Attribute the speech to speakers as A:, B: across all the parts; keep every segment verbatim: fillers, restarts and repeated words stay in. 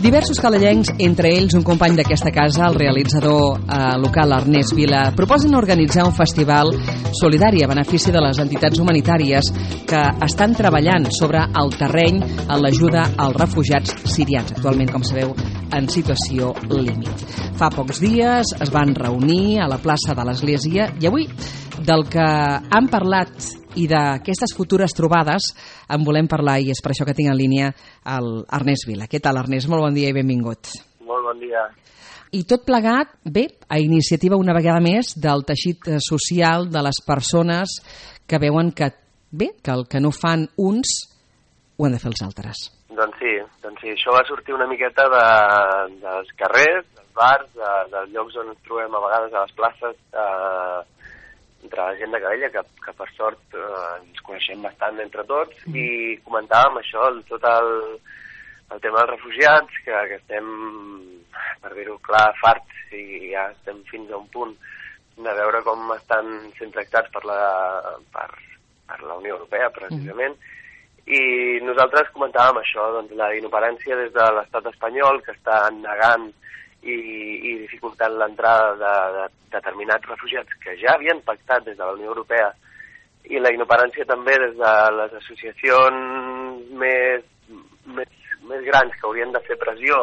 A: Diversos calellencs, entre ells un company d'aquesta casa, el realitzador eh, local Ernest Vila, proposen organitzar un festival solidari a benefici de les entitats humanitàries que estan treballant sobre el terreny en l'ajuda als refugiats sirians, actualment, com sabeu, en situació límit. Fa pocs dies es van reunir a la plaça de l'Església i avui, del que han parlat i d'aquestes futures trobades en volem parlar, i és per això que tinc en línia el Ernest Vila. Què tal, Ernest? Molt bon dia i benvingut.
B: Molt bon dia.
A: I tot plegat, bé, a iniciativa una vegada més del teixit social de les persones que veuen que, bé, que el que no fan uns ho han de fer els altres.
B: Doncs sí, doncs sí. Això va sortir una miqueta de, dels carrers, dels bars, de, dels llocs on ens trobem a vegades a les places, eh, entre la gent de Calella, que, que per sort eh, ens coneixem bastant entre tots, mm. i comentàvem això, el, tot el, el tema dels refugiats, que, que estem, per dir-ho clar, farts, i ja estem fins a un punt de veure com estan sent tractats per la, per, per la Unió Europea, precisament, mm. i nosaltres comentàvem això, doncs, la inoperància des de l'estat espanyol, que està negant i, i dificultant l'entrada de, de determinats refugiats que ja havien pactat des de la Unió Europea, i la inoperància també des de les associacions més, més, més grans que haurien de fer pressió,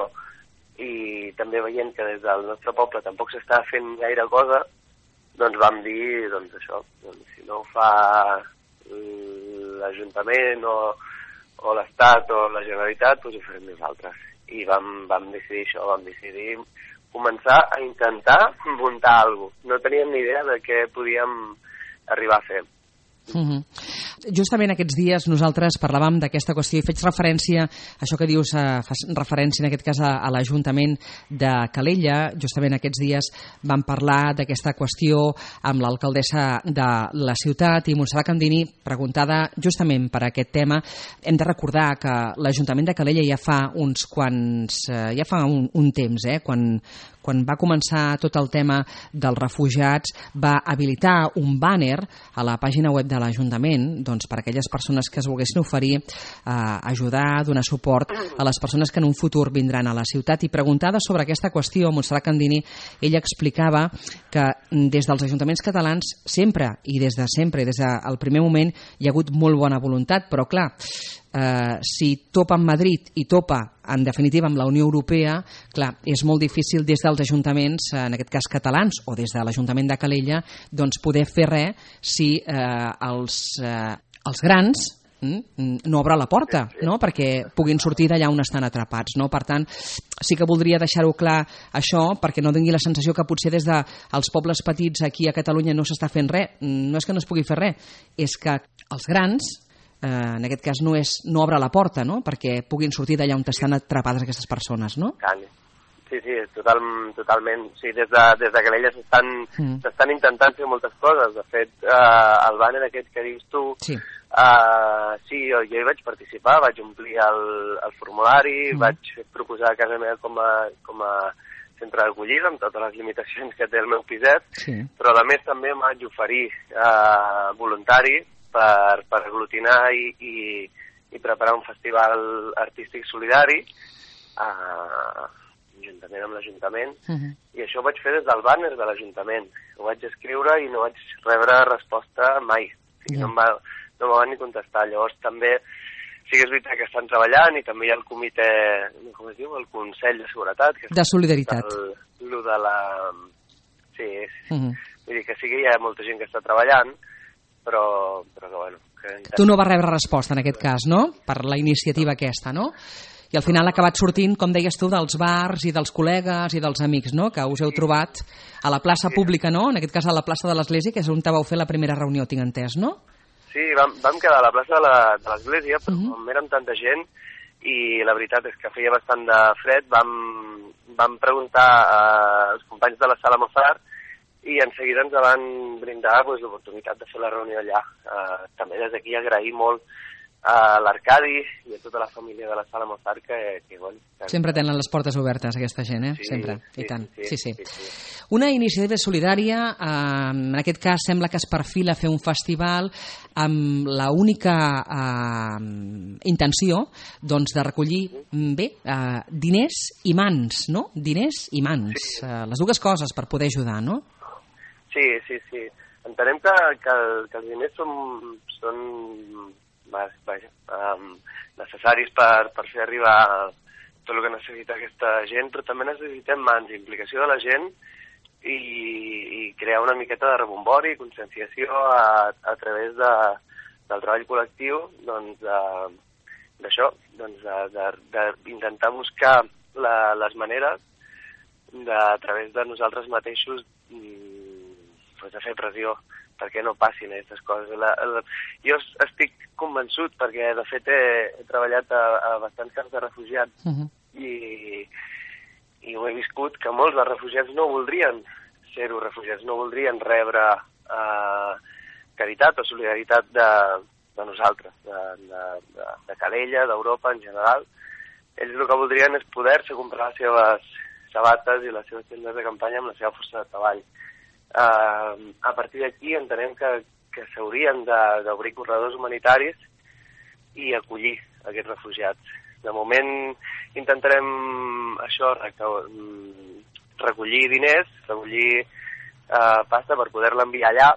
B: i també veient que des del nostre poble tampoc s'està fent gaire cosa, doncs vam dir, doncs això, doncs, si no ho fa l'Ajuntament o, o l'Estat o la Generalitat, doncs ho farem nosaltres. I vam, vam decidir això, vam decidir començar a intentar muntar alguna cosa. No teníem ni idea de què podíem arribar a fer.
A: Uh-huh. Justament aquests dies nosaltres parlàvem d'aquesta qüestió i faig referència a això que dius, eh, fas referència en aquest cas a, a l'Ajuntament de Calella. Justament aquests dies vam parlar d'aquesta qüestió amb l'alcaldessa de la ciutat, i Montserrat Candini, preguntada justament per aquest tema. Hem de recordar que l'Ajuntament de Calella ja fa uns quants, eh, ja fa un, un temps, eh, quan quan va començar tot el tema dels refugiats, va habilitar un bàner a la pàgina web de l'Ajuntament, doncs, per a aquelles persones que es volguessin oferir a ajudar, a donar suport a les persones que en un futur vindran a la ciutat. I preguntada sobre aquesta qüestió, Montserrat Candini, ella explicava que des dels ajuntaments catalans sempre, i des de sempre, des del primer moment, hi ha hagut molt bona voluntat, però clar, Uh, si topa amb Madrid i topa, en definitiva, amb la Unió Europea, clar, és molt difícil des dels ajuntaments, en aquest cas catalans, o des de l'Ajuntament de Calella, doncs poder fer res si uh, els, uh, els grans mm, no obre la porta, no? Perquè puguin sortir d'allà on estan atrapats, no? Per tant, sí que voldria deixar-ho clar això, perquè no doni la sensació que potser des dels pobles petits aquí a Catalunya no s'està fent res. No és que no es pugui fer res, és que els grans, Eh, en aquest cas no és no obre la porta, no? Perquè puguin sortir d'allà on estan atrapades aquestes persones, no?
B: Sí, sí, total, totalment. Sí, des de, des de Calella s'estan mm. s'estan intentant fer moltes coses. De fet, eh, el bàner aquest que dius tu, sí, eh, sí jo, jo hi vaig participar, vaig omplir el, el formulari, mm. vaig proposar a casa meva com a, com a centre d'acollida, amb totes les limitacions que té el meu piset, sí, però a més també em vaig oferir eh, voluntari per, per aglutinar i, i, i preparar un festival artístic solidari eh, juntament amb l'Ajuntament, uh-huh. i això ho vaig fer des del bàner de l'Ajuntament. Ho vaig escriure i no vaig rebre resposta mai. O sigui, uh-huh. no, em va, no em van ni contestar. Llavors també sí que és veritat que estan treballant, i també hi ha el comitè, com es diu, el Consell de Seguretat. Que
A: de Solidaritat.
B: El, el de la... Sí, sí.
A: Uh-huh.
B: Vull dir que sí que hi ha molta gent que està treballant, però, però que, bueno... Que...
A: Tu no vas rebre resposta en aquest cas, no? Per la iniciativa aquesta, no? I al final ha acabat sortint, com deies tu, dels bars i dels col·legues i dels amics, no? Que us heu trobat a la plaça pública, no? En aquest cas a la plaça de l'Església, que és on vau fer la primera reunió, tinc entès, no?
B: Sí, vam, vam quedar a la plaça de l'Església, però uh-huh. com érem tanta gent, i la veritat és que feia bastant de fred, vam, vam preguntar als companys de la Sala Mozart, i en seguida ens van brindar pues, l'oportunitat de fer la reunió allà. Uh, també des d'aquí agrair molt a l'Arcadi i a tota la família de la Sala Mozart que, que, bueno... Que...
A: Sempre tenen les portes obertes, aquesta gent, eh?
B: Sí,
A: Sempre,
B: sí,
A: i tant.
B: Sí
A: sí,
B: sí.
A: sí.
B: sí, sí.
A: Una iniciativa solidària, eh, en aquest cas sembla que es perfila fer un festival amb la única eh, intenció doncs, de recollir bé, eh, diners i mans, no? Diners i mans, sí. eh, les dues coses per poder ajudar, no?
B: Sí, sí, sí. Entenem que, que, que els diners són, són vaja, um, necessaris per, per fer arribar tot el que necessita aquesta gent, però també necessitem mans, implicació de la gent i, i crear una miqueta de rebombori, conscienciació a, a través de, del treball col·lectiu, doncs, d'això, doncs, d'intentar buscar la, les maneres de, a través de nosaltres mateixos pues, de fer pressió perquè no passin aquestes coses. La, la, jo estic convençut, perquè de fet he, he treballat a, a bastants camps de refugiats uh -huh. i, i ho he viscut, que molts dels refugiats no voldrien ser-ho refugiats, no voldrien rebre eh, caritat o solidaritat de, de nosaltres, de, de, de, de Calella, d'Europa en general. Ells el que voldrien és poder-se comprar les seves sabates i les seves tendes de campanya amb la seva força de treball. Uh, a partir d'aquí entenem que, que s'haurien d'obrir corredors humanitaris i acollir aquests refugiats. De moment intentarem això, recollir diners, recollir uh, pasta per poder-la enviar allà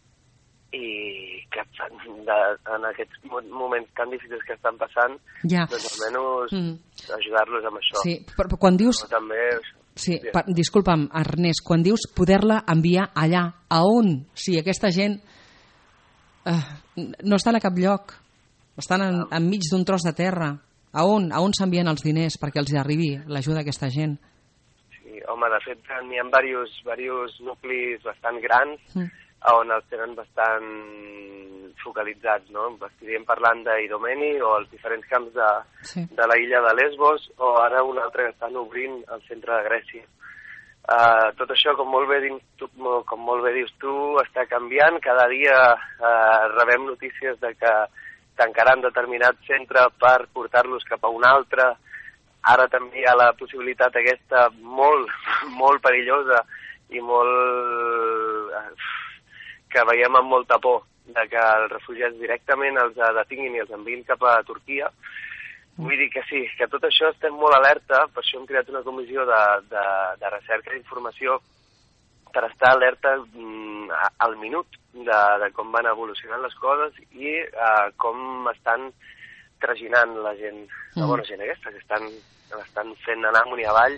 B: i que de, en aquests moments tan difícils que estan passant,
A: ja.
B: doncs almenys mm. ajudar-los amb això.
A: Sí, però, però quan dius...
B: Però també...
A: Sí, per, disculpa'm, Ernest, quan dius poder-la enviar allà, a on? Si aquesta gent eh, no estan a cap lloc, estan en, enmig d'un tros de terra, a on? A on s'envien els diners perquè els arribi l'ajuda d'aquesta gent?
B: Sí, home, de fet, n'hi ha diversos, diversos nuclis bastant grans mm. on els tenen bastant focalitzats, no? Estaríem parlant d'Idomeni o els diferents camps de, sí. de la illa de Lesbos o ara un altre que estan obrint al centre de Grècia. Uh, tot això, com molt, bé dius tu, com molt bé dius tu, està canviant. Cada dia uh, rebem notícies de que tancaran determinat centre per portar-los cap a un altre. Ara també hi ha la possibilitat aquesta molt, molt perillosa i molt... Uh, que veiem amb molta por de que els refugiats directament els detinguin i els enviïn cap a Turquia. Vull dir que sí, que tot això estem molt alerta, per això hem creat una comissió de, de, de recerca d'informació per estar alerta mm, al minut de, de com van evolucionant les coses i uh, com estan traginant la gent, la bona gent aquesta, que estan, estan fent anar amunt i avall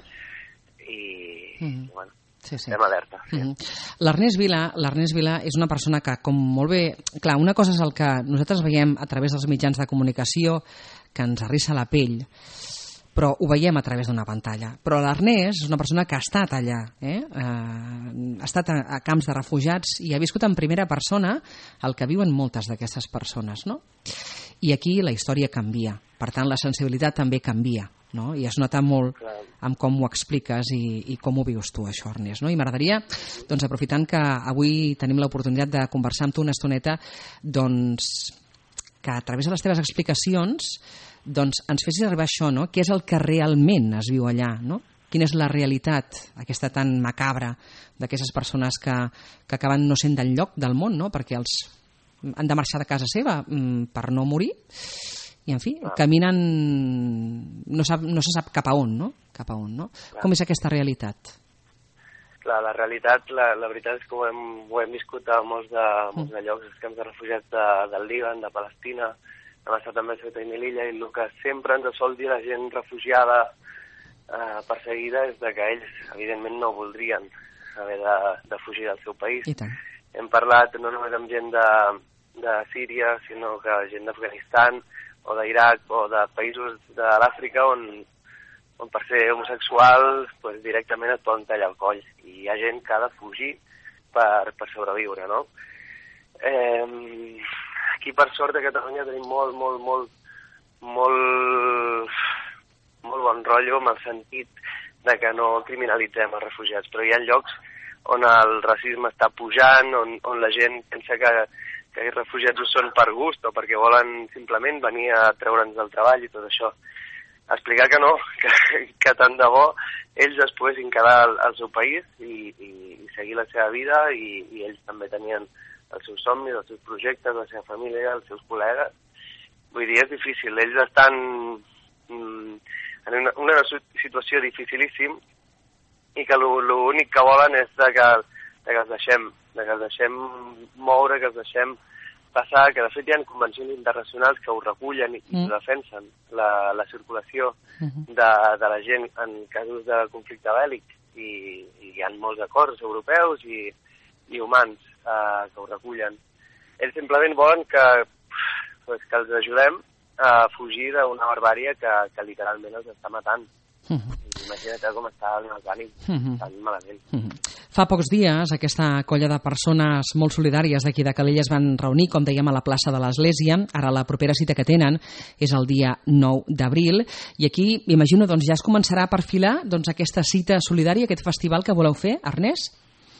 B: i, mm. i bueno, sí, sí. estem alerta. Sí.
A: Mm-hmm. L'Ernest Vila, l'Ernest Vila és una persona que, com molt bé... Clar, una cosa és el que nosaltres veiem a través dels mitjans de comunicació, que ens arrissa la pell, però ho veiem a través d'una pantalla. Però l'Ernest és una persona que ha estat allà, eh? Eh, ha estat a, a camps de refugiats i ha viscut en primera persona el que viuen moltes d'aquestes persones, no? I aquí la història canvia. Per tant, la sensibilitat també canvia, no? I es nota molt amb com ho expliques i, i com ho vius tu, això, Ernest, no? I m'agradaria, doncs, aprofitant que avui tenim l'oportunitat de conversar amb tu una estoneta, doncs, que a través de les teves explicacions doncs, ens fessis arribar això, no? Què és el que realment es viu allà, no? Quina és la realitat, aquesta tan macabra, d'aquestes persones que, que acaben no sent del lloc del món, no? Perquè els han de marxar de casa seva per no morir i, en fi, ah. caminen no, sap, no se sap cap a on, no? Cap a on, no? Com és aquesta realitat?
B: Clar, la realitat, la, la veritat és que ho hem, ho hem viscut a molts de, molts de llocs, els camps de refugiats de, del Líban, de Palestina, hem estat també a Ceuta i Melilla, i el que sempre ens sol dir la gent refugiada eh, perseguida és de que ells, evidentment, no voldrien haver de, de fugir del seu país.
A: I tant.
B: Hem parlat no només amb gent de, de Síria, sinó que gent d'Afganistan, o d'Iraq, o de països de l'Àfrica on, on per ser homosexual pues, directament et poden tallar el coll. I hi ha gent que ha de fugir per, per sobreviure, no? Eh, aquí, per sort, a Catalunya tenim molt, molt, molt, molt, molt bon rotllo amb el sentit de que no criminalitzem els refugiats, però hi ha llocs on el racisme està pujant, on, on la gent pensa que, que aquests refugiats ho són per gust o perquè volen simplement venir a treure'ns del treball i tot això. Explicar que no, que, que tant de bo ells es poguessin quedar al, al seu país i, i, i seguir la seva vida i, i ells també tenien els seus somnis, els seus projectes, la seva família, els seus col·legues. Vull dir, és difícil. Ells estan mm, en una, una situació dificilíssim i que l'únic que volen és de que, de que els deixem, de que els deixem moure, que els deixem passar, que de fet hi ha convencions internacionals que ho recullen i mm. defensen la, la circulació mm-hmm. de, de la gent en casos de conflicte bèl·lic i, i hi ha molts acords europeus i, i humans eh, que ho recullen. Ells simplement volen que, pues, que els ajudem a fugir d'una barbària que, que literalment els està matant. Mm-hmm. Imagina't com està el mecànic, mm-hmm. tan malament.
A: Mm-hmm. Fa pocs dies, aquesta colla de persones molt solidàries d'aquí de Calella es van reunir, com dèiem, a la plaça de l'Església. Ara la propera cita que tenen és el dia nou d'abril. I aquí, imagino, doncs, ja es començarà a perfilar doncs, aquesta cita solidària, aquest festival que voleu fer, Ernest?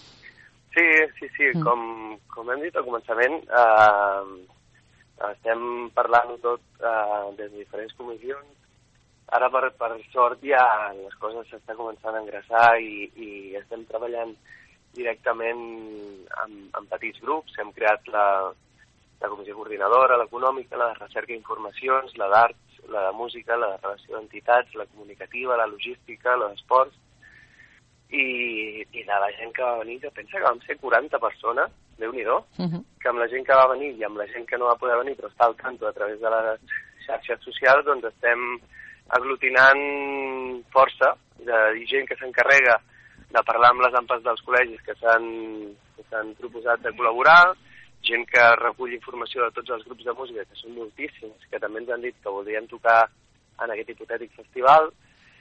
B: Sí, sí, sí. Mm. Com, com hem dit al començament, eh, estem parlant tot eh, des de diferents comissions. Ara, per, per sort, ja les coses s'estan començant a engraçar i, i estem treballant directament amb, amb petits grups. Hem creat la, la comissió coordinadora, l'econòmica, la de recerca i informacions, la d'arts, la de música, la de relació d'entitats, la comunicativa, la logística, la d'esports i, i de la gent que va venir, que pensa que vam ser quaranta persones, Déu-n'hi-do, uh-huh. que amb la gent que va venir i amb la gent que no va poder venir però està al tanto a través de les xarxes socials, doncs estem aglutinant força de gent que s'encarrega de parlar amb les ampes dels col·legis que s'han que s'han proposat de col·laborar, gent que recull informació de tots els grups de música, que són moltíssims, que també ens han dit que voldrien tocar en aquest hipotètic festival,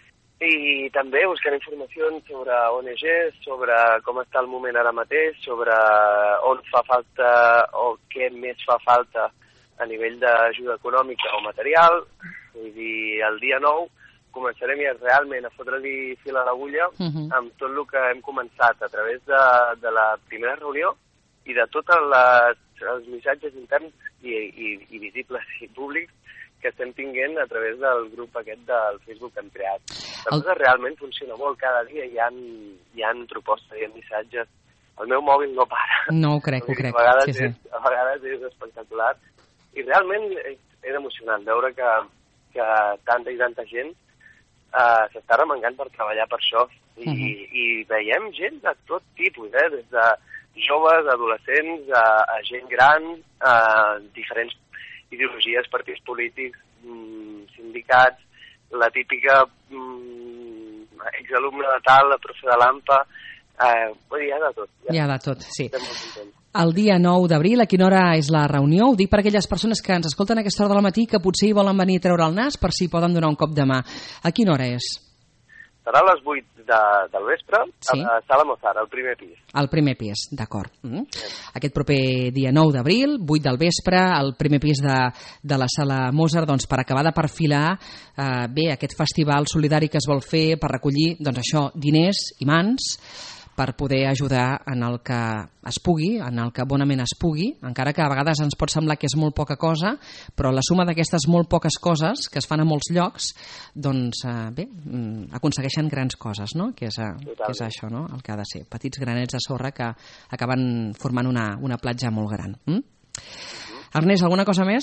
B: i també buscant informacions sobre O N Ges, sobre com està el moment ara mateix, sobre on fa falta o què més fa falta a nivell d'ajuda econòmica o material. Vull dir, el dia nou començarem ja realment a fotre-li fil a l'agulla uh-huh. amb tot el que hem començat a través de, de la primera reunió i de tots els missatges interns i, i, i visibles i públics que estem tinguent a través del grup aquest del Facebook que hem creat. La cosa el... realment funciona molt. Cada dia hi ha, hi ha propostes, hi ha missatges. El meu mòbil no para.
A: No ho crec, ho crec.
B: A vegades,
A: sí, sí.
B: És, a vegades és espectacular. I realment és emocionant veure que, que tanta i tanta gent uh, s'està remengant per treballar per això. I, uh-huh. i veiem gent de tot tipus, eh? Des de joves, adolescents, a, a gent gran, a diferents ideologies, partits polítics, mmm, sindicats, la típica mmm, exalumne de tal, la profe de l'AMPA, eh, vull dir, hi ha de tot.
A: Hi ha de tot, sí. El dia nou d'abril, a quina hora és la reunió? Ho dic per aquelles persones que ens escolten a aquesta hora del matí que potser hi volen venir a treure el nas per si poden donar un cop de mà. A quina hora és?
B: Serà a les vuit de, del vespre, sí? A Sala Mozart, al primer pis.
A: Al primer pis, d'acord. Mm. Sí. Aquest proper dia nou d'abril, vuit del vespre, al primer pis de, de la Sala Mozart, doncs, per acabar de perfilar eh, bé aquest festival solidari que es vol fer per recollir, doncs això, diners i mans, per poder ajudar en el que es pugui, en el que bonament es pugui, encara que a vegades ens pot semblar que és molt poca cosa, però la suma d'aquestes molt poques coses que es fan a molts llocs, doncs eh, bé, aconsegueixen grans coses, no? Que és, eh, que és això, no? El que ha de ser. Petits granets de sorra que acaben formant una, una platja molt gran. Mm? Uh-huh. Ernest, alguna cosa més?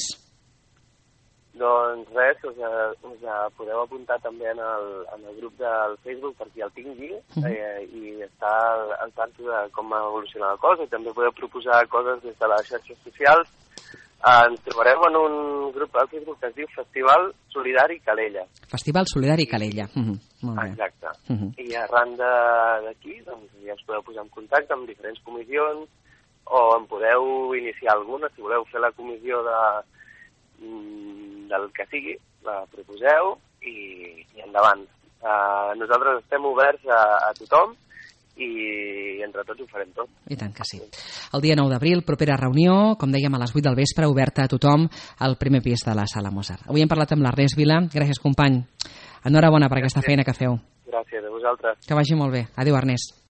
B: Doncs res, us, us podeu apuntar també en el, en el grup del Facebook per qui el tingui uh-huh. eh, i estar al, al tanto de com ha evolucionat la cosa i també podeu proposar coses des de les xarxes socials. Eh, ens trobarem en un grup al Facebook que es diu Festival Solidari Calella.
A: Festival Solidari Calella. Uh-huh. Molt bé.
B: Exacte.
A: Uh-huh.
B: I arran d'aquí doncs, ja us podeu posar en contacte amb diferents comissions o en podeu iniciar alguna, si voleu fer la comissió de del que sigui, la proposeu i, i endavant. Uh, nosaltres estem oberts a, a tothom i entre tots ho farem tot.
A: I tant que sí. El dia nou d'abril, propera reunió, com dèiem, a les vuit del vespre, oberta a tothom al primer pis de la Sala Mozart. Avui hem parlat amb l'Ernest Vila. Gràcies, company. Enhorabona per Gràcies. Aquesta feina que feu.
B: Gràcies a vosaltres.
A: Que vagi molt bé. Adéu, Ernest.